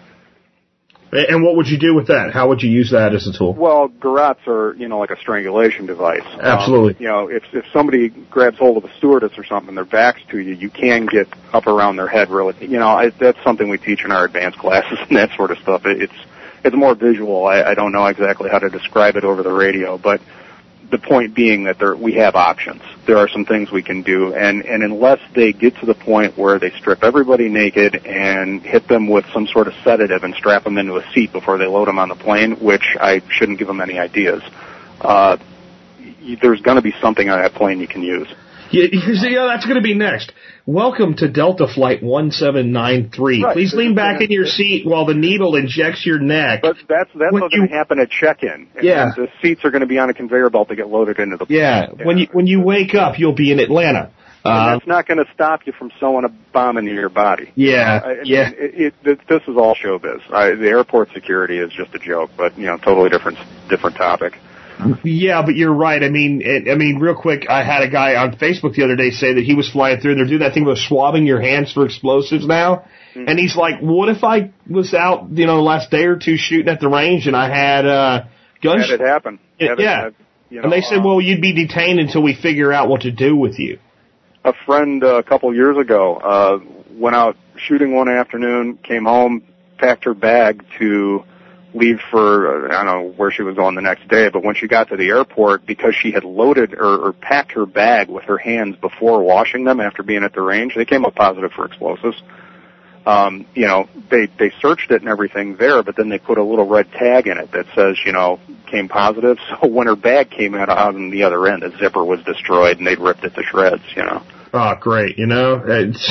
And what would you do with that? How would you use that as a tool? Well, garrotes are, you know, like a strangulation device. Absolutely. Um, you know, if if somebody grabs hold of a stewardess or something, their back's to you, you can get up around their head really. You know, I, that's something we teach in our advanced classes and that sort of stuff. It, it's it's more visual. I, I don't know exactly how to describe it over the radio, but the point being that there, we have options. There are some things we can do, and, and unless they get to the point where they strip everybody naked and hit them with some sort of sedative and strap them into a seat before they load them on the plane, which I shouldn't give them any ideas, uh, there's going to be something on that plane you can use. You, you see, oh, that's going to be next. Welcome to Delta Flight one seven nine three. Right. Please lean back in your seat while the needle injects your neck. But that's that's When what's you- going to happen at check-in. And Yeah. The seats are going to be on a conveyor belt to get loaded into the plane. Yeah, when you when you wake up, you'll be in Atlanta. And Uh, that's not going to stop you from sewing a bomb into your body. yeah, I, I yeah. mean, it, it, this is all showbiz. I, the airport security is just a joke, but, you know, totally different different topic. Yeah, but you're right. I mean, it, I mean, real quick, I had a guy on Facebook the other day say that he was flying through and they're doing that thing with swabbing your hands for explosives now. Mm-hmm. And he's like, what if I was out, you know, the last day or two shooting at the range and I had uh, guns? Had it happen. Yeah, Had it- yeah. had- you know, and they said, um, well, you'd be detained until we figure out what to do with you. A friend uh, a couple years ago uh, went out shooting one afternoon, came home, packed her bag to leave for, uh, I don't know where she was going the next day, but when she got to the airport, because she had loaded or, or packed her bag with her hands before washing them after being at the range, they came up positive for explosives. Um, you know, they, they searched it and everything there, but then they put a little red tag in it that says, you know, came positive. So when her bag came out on the other end, the zipper was destroyed and they'd ripped it to shreds, you know. Oh, great. You know, it's,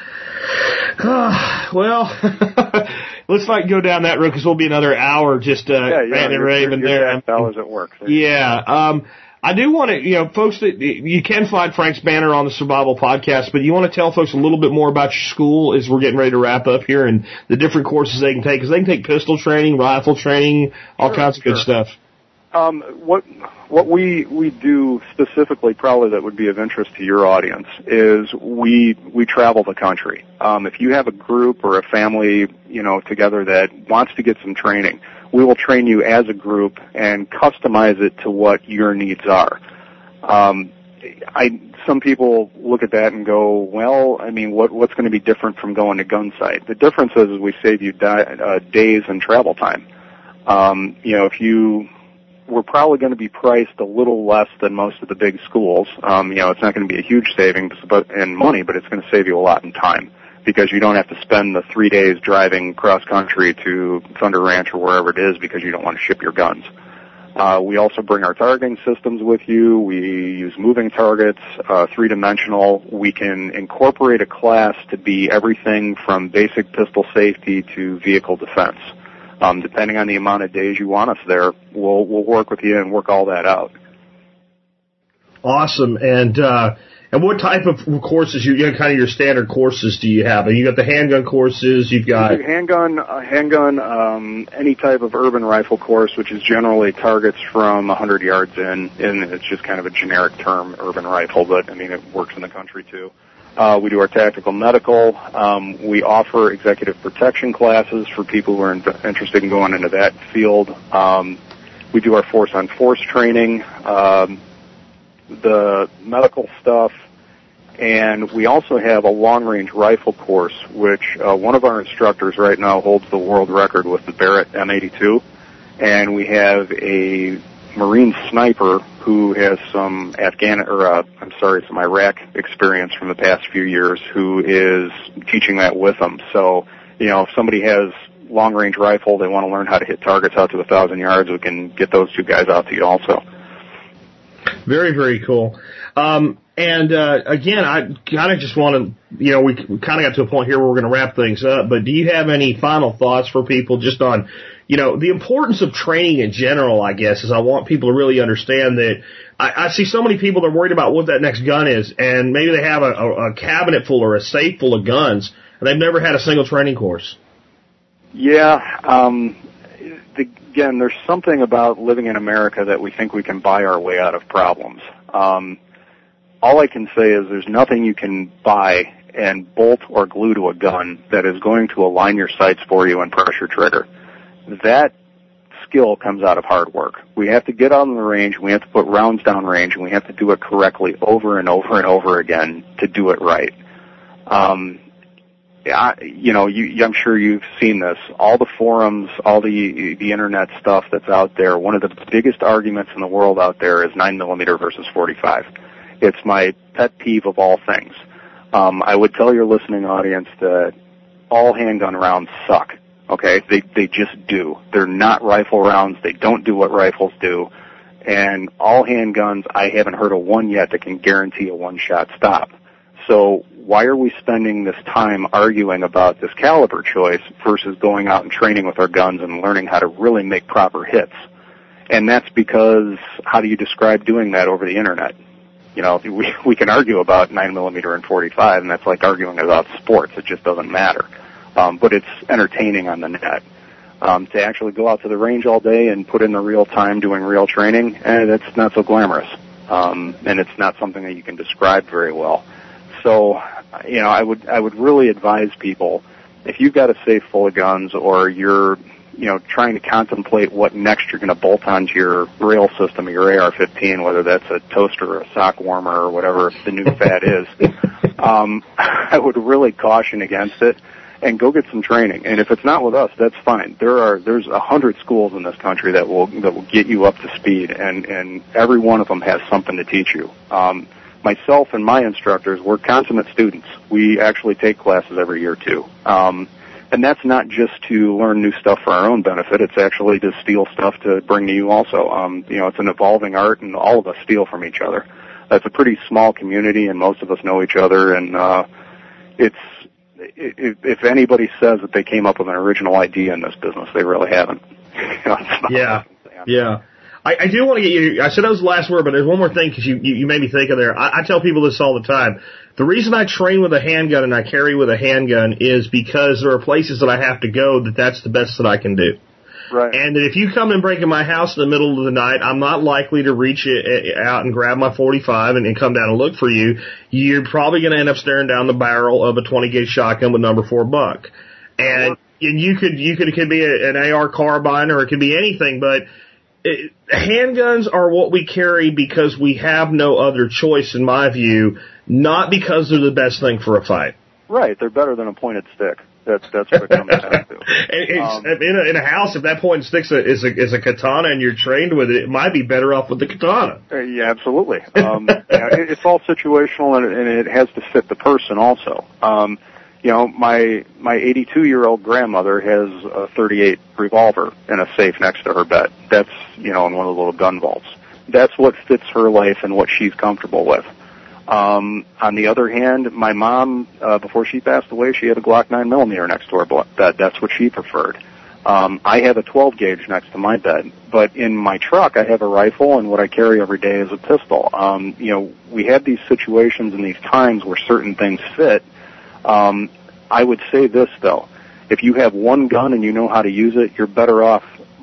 uh, well, let's not go down that road because we'll be another hour just, uh, Yeah, yeah, ranting and your, raving your, there. your dollars at work. Yeah. Um, I do want to, you know, folks, that you can find Frank's banner on the Survival Podcast, but you want to tell folks a little bit more about your school as we're getting ready to wrap up here and the different courses they can take, because they can take pistol training, rifle training, all Sure, kinds of good sure. stuff. Um, what what we we do specifically, probably that would be of interest to your audience, is we we travel the country. Um, if you have a group or a family, you know, together that wants to get some training, we will train you as a group and customize it to what your needs are. Um, I some people look at that and go, well, I mean, what what's going to be different from going to gun sight? The difference is, is we save you di- uh, days and travel time. Um, you know, if you we're probably going to be priced a little less than most of the big schools. Um, you know, it's not going to be a huge savings but in money, but it's going to save you a lot in time because you don't have to spend the three days driving cross country to Thunder Ranch or wherever it is because you don't want to ship your guns. Uh, we also bring our targeting systems with you. We use moving targets, uh, three-dimensional. We can incorporate a class to be everything from basic pistol safety to vehicle defense. Um, depending on the amount of days you want us there, we'll we'll work with you and work all that out. Awesome. And uh, and what type of courses, you, you know, kind of your standard courses do you have? You got the handgun courses, you've got... We do handgun, uh, handgun, um, any type of urban rifle course, which is generally targets from one hundred yards in, and it's just kind of a generic term, urban rifle, but, I mean, it works in the country, too. Uh, we do our tactical medical. Um, we offer executive protection classes for people who are in, interested in going into that field. Um, we do our force-on-force training, um, the medical stuff, and we also have a long-range rifle course, which uh, one of our instructors right now holds the world record with the Barrett M eighty-two, and we have a Marine sniper who has some Afghan, or uh, I'm sorry, some Iraq experience from the past few years, who is teaching that with them. So, you know, if somebody has long-range rifle, they want to learn how to hit targets out to a thousand yards, we can get those two guys out to you also. Very, very cool. Um, and uh, again, I kind of just want to, you know, we kind of got to a point here where we're going to wrap things up, but do you have any final thoughts for people just on, you know, the importance of training in general, I guess, is I want people to really understand that I, I see so many people that are worried about what that next gun is, and maybe they have a, a, a cabinet full or a safe full of guns, and they've never had a single training course. Yeah, um, the, again, there's something about living in America that we think we can buy our way out of problems. Um, all I can say is there's nothing you can buy and bolt or glue to a gun that is going to align your sights for you and press your trigger. That skill comes out of hard work. We have to get out on the range, we have to put rounds down range, and we have to do it correctly over and over and over again to do it right. Um, I, you know, you, I'm sure you've seen this. All the forums, all the the internet stuff that's out there, one of the biggest arguments in the world out there is nine millimeter versus forty-five. It's my pet peeve of all things. Um, I would tell your listening audience that all handgun rounds suck. Okay, they they just do. They're not rifle rounds. They don't do what rifles do, And all handguns, I haven't heard of one yet that can guarantee a one-shot stop. So why are we spending this time arguing about this caliber choice versus going out and training with our guns and learning how to really make proper hits? And that's because how do you describe doing that over the Internet? You know, we, we can argue about nine millimeter and forty-five, and that's like arguing about sports. It just doesn't matter. Um, but it's entertaining on the net. Um, to actually go out to the range all day and put in the real time doing real training, eh, that's not so glamorous. Um, and it's not something that you can describe very well. So, you know, I would I would really advise people, if you've got a safe full of guns or you're, you know, trying to contemplate what next you're going to bolt onto your rail system, your A R fifteen, whether that's a toaster or a sock warmer or whatever the new fad is, um, I would really caution against it and go get some training. And if it's not with us, that's fine. There are there's a hundred schools in this country that will that will get you up to speed, and and every one of them has something to teach you. Um, Myself and my instructors, we're consummate students. We actually take classes every year, too. Um, and that's not just to learn new stuff for our own benefit. It's actually to steal stuff to bring to you also. Um, you know, it's an evolving art, and all of us steal from each other. That's a pretty small community, and most of us know each other. And uh, it's if, if anybody says that they came up with an original idea in this business, they really haven't. You know, yeah, yeah. I, I do want to get you, I said that was the last word, but there's one more thing because you, you, you made me think of there. I, I tell people this all the time. The reason I train with a handgun and I carry with a handgun is because there are places that I have to go that that's the best that I can do. Right. And that if you come and break in my house in the middle of the night, I'm not likely to reach it out and grab my forty-five and, and come down and look for you. You're probably going to end up staring down the barrel of a twenty gauge shotgun with number four buck. And, and you could, you could, it could be a, an A R carbine or it could be anything, but It, handguns are what we carry because we have no other choice, in my view, not because they're the best thing for a fight. Right, they're better than a pointed stick. That's that's what it comes down to. It's, um, in, a, in a house, if that pointed stick is a, is a katana and you're trained with it, it might be better off with the katana. Yeah, absolutely. Um, yeah, it, it's all situational, and, and it has to fit the person also. Um, You know, my my eighty-two-year-old grandmother has a thirty-eight revolver in a safe next to her bed. That's, you know, in one of the little gun vaults. That's what fits her life and what she's comfortable with. Um, on the other hand, my mom, uh, before she passed away, she had a Glock nine millimeter next to her bed. That's what she preferred. Um, I have a twelve gauge next to my bed, but in my truck I have a rifle, and what I carry every day is a pistol. Um, you know, we have these situations and these times where certain things fit. Um, I would say this, though. If you have one gun and you know how to use it, you're better off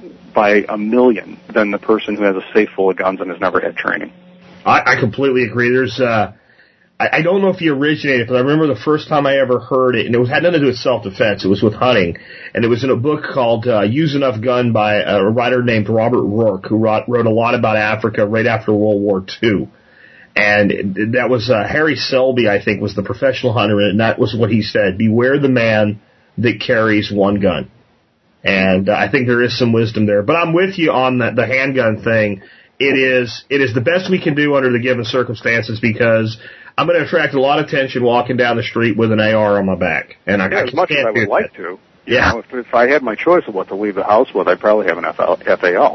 by a million than the person who has a safe full of guns and has never had training. I, I completely agree. There's, uh, I, I don't know if he originated, but I remember the first time I ever heard it, and it was, had nothing to do with self-defense. It was with hunting, and it was in a book called uh, Use Enough Gun by a writer named Robert Rourke, who wrote, wrote a lot about Africa right after World War Two. And that was uh, Harry Selby, I think, was the professional hunter, and that was what he said: beware the man that carries one gun. And uh, I think there is some wisdom there. But I'm with you on the, the handgun thing. It is it is the best we can do under the given circumstances, because I'm going to attract a lot of attention walking down the street with an A R on my back. And I, yeah, I as much as I would like that. to. You yeah. know, if, if I had my choice of what to leave the house with, I'd probably have an F A L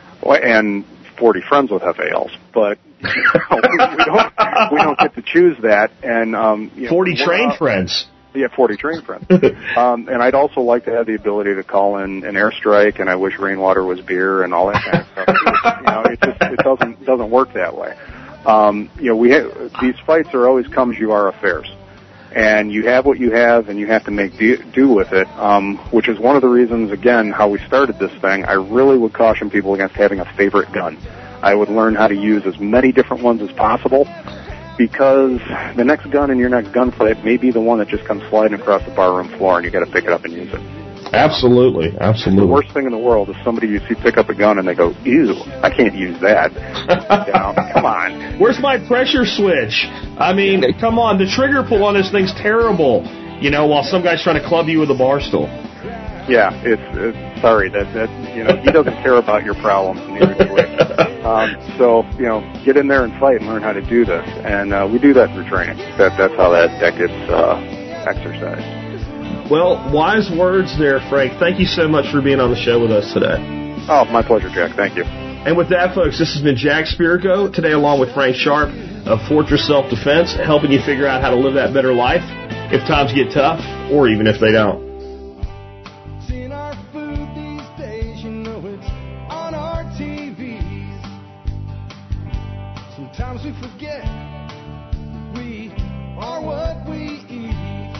and forty friends with F A Ls. But you know, we, we don't we don't get to choose that. And um, you know, forty trained uh, friends. Yeah, forty trained friends. um, and I'd also like to have the ability to call in an airstrike, and I wish rainwater was beer and all that kind of stuff. You know, it just it doesn't doesn't work that way. Um, you know, we have, these fights are always come as you are affairs, and you have what you have, and you have to make do, do with it. Um, which is one of the reasons, again, how we started this thing. I really would caution people against having a favorite gun. I would learn how to use as many different ones as possible, because the next gun in your next gunfight may be the one that just comes sliding across the barroom floor, and you got to pick it up and use it. Absolutely, absolutely. The worst thing in the world is somebody you see pick up a gun and they go, "Ew, I can't use that." You know, come on. Where's my pressure switch? I mean, come on. The trigger pull on this thing's terrible. You know, while some guy's trying to club you with a bar stool. Yeah, it's, it's sorry that that you know he doesn't care about your problems, neither do we. Um, so you know, get in there and fight and learn how to do this, and uh, we do that through training. That that's how that that gets uh, exercised. Well, wise words there, Frank. Thank you so much for being on the show with us today. Oh, my pleasure, Jack. Thank you. And with that, folks, this has been Jack Spirko, today along with Frank Sharp of Fortress Self-Defense, helping you figure out how to live that better life if times get tough, or even if they don't. It's in our food these days, you know it's on our T Vs. Sometimes we forget we are what we eat.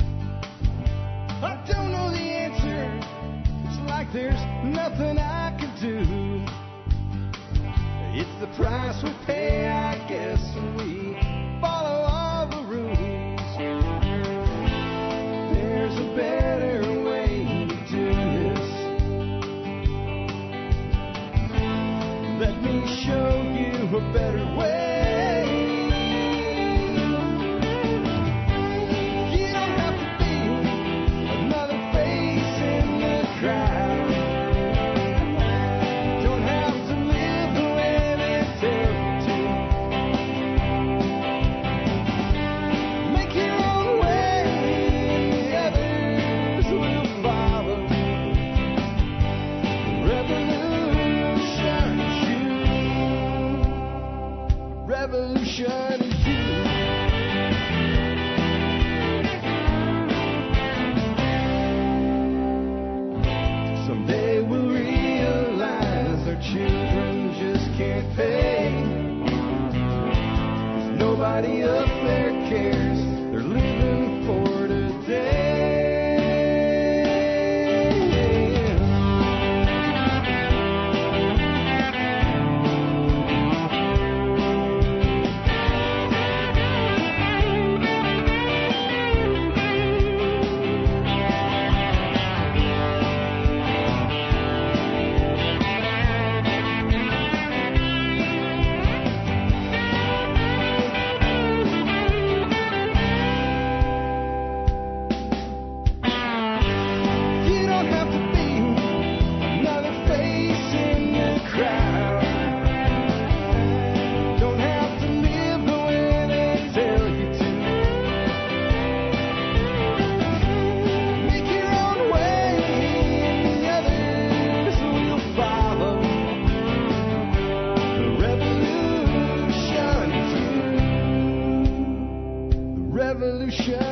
I don't know the answer, it's like there's nothing I can do. It's the price we pay, I guess, when we follow all the rules. There's a better way to do this. Let me show you a better way. You don't have to be another face in the crowd. Don't have to live the way they tell you to. Make your own way, and the others will follow. Revolution is you. Revolution is you. Someday we'll realize our children just can't pay. 'Cause nobody up there cares. They're living for today. You don't have to be another face in the crowd. Don't have to live the way they tell you to. Make your own way, and the others will follow. The revolution is you. The revolution